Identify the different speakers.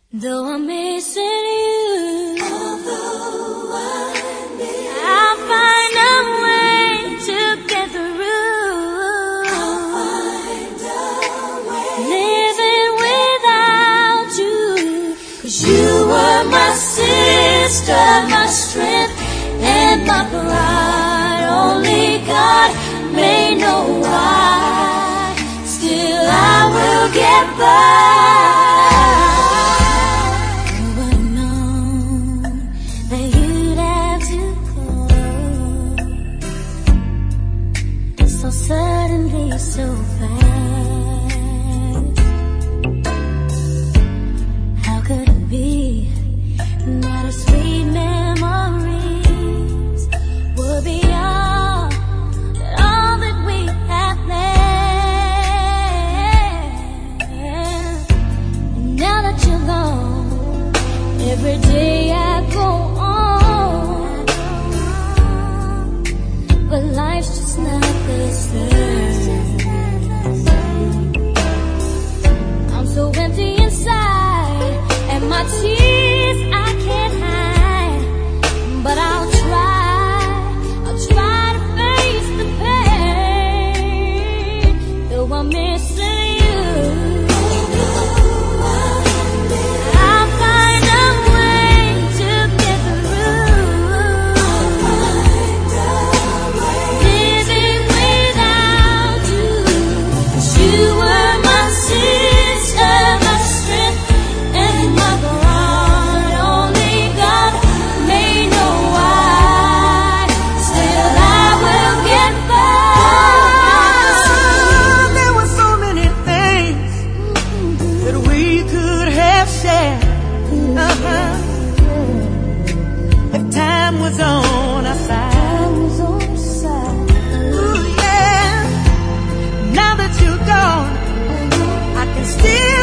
Speaker 1: Though I'm missing you, although I'll find a way to get through. I'll find a way. Living without you, 'cause you were my sister, my strength, and my pride. Only God may know why. Still I will get by. So suddenly, so fast. How could it be that our sweet memories would be all that we have planned? And now that you're gone, every day I go on, but life's just not the same. I'm so empty inside, and my tears I can't hide. But I'll try to face the pain. Though I'm missing you, I'll find a way to get through. Living without you, 'cause you were my sister, my strength, and my pride. Only God may know why. Still I will get by.
Speaker 2: There were so many things that we could have shared. If time was on our side. Ooh, yeah. Now that you're gone, I can still